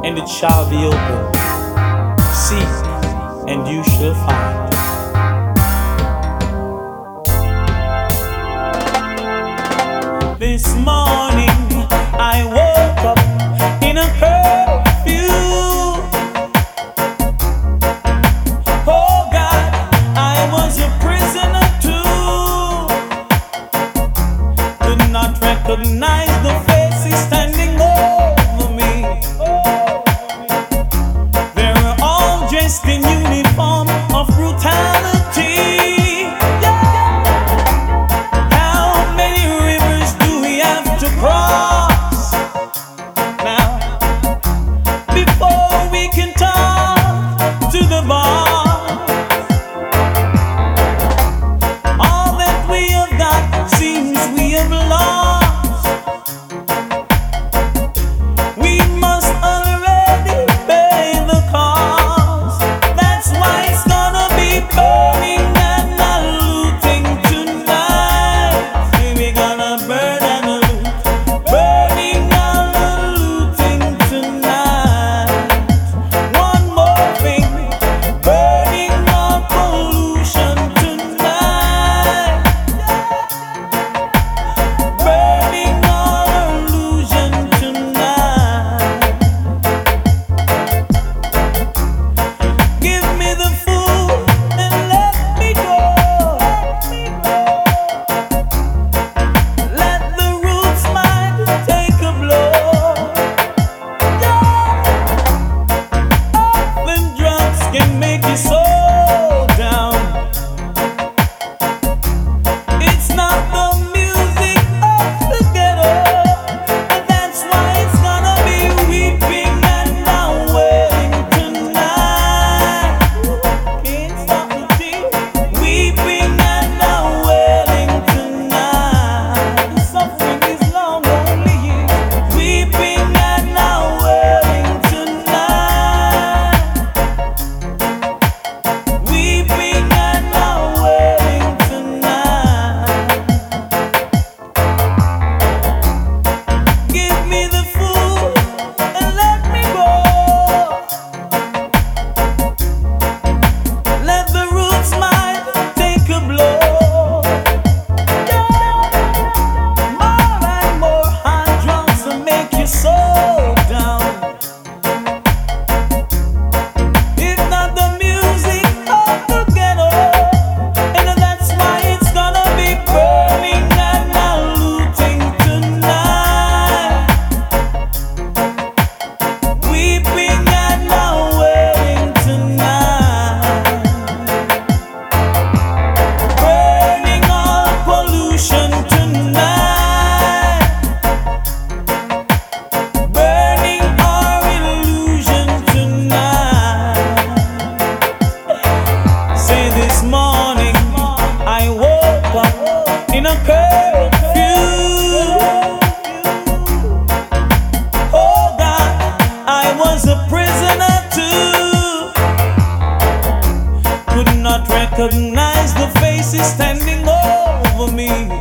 and it shall be opened. Seek, and you shall find. This morning I woke up in a curfew. Oh God, I was a prisoner too. Could not recognize the faces standing over me. They were all dressed in uniform of brutality. Cross now before we can talk to the boss. All that we have got seems we have lost. We must already pay the cost. That's why it's gonna be burning and not looting tonight. We're gonna burn and in a curfew. Oh God, I was a prisoner too. Could not recognize the faces standing over me.